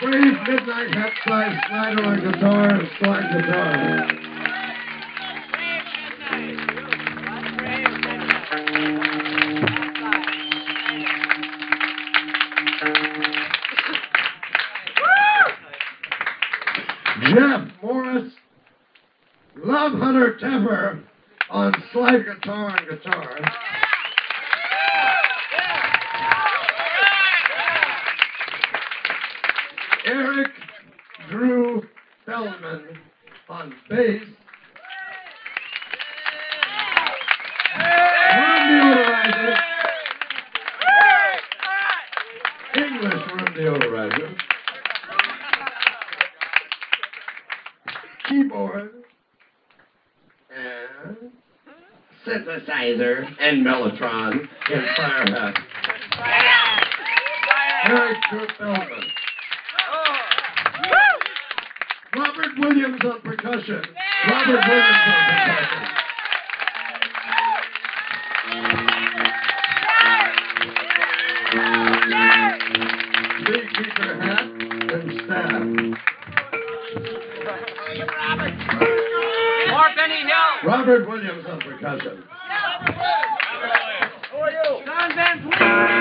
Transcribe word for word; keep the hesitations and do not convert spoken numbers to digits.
Brave Midnight Hat Size Slider on guitar and slide guitar. Jeff Morris, Love Hunter Tepper on slide guitar and guitar. Eric Drew Feldman on bass. Room deodorizer. English room deodorizer. Keyboard. And synthesizer and mellotron in Firehead. Eric Drew Feldman. Robert Williams on percussion. Robert Williams on percussion. Beekeeper hat and staff. More Benny Hill. Robert Williams on percussion. Who are you? John Van Fleet.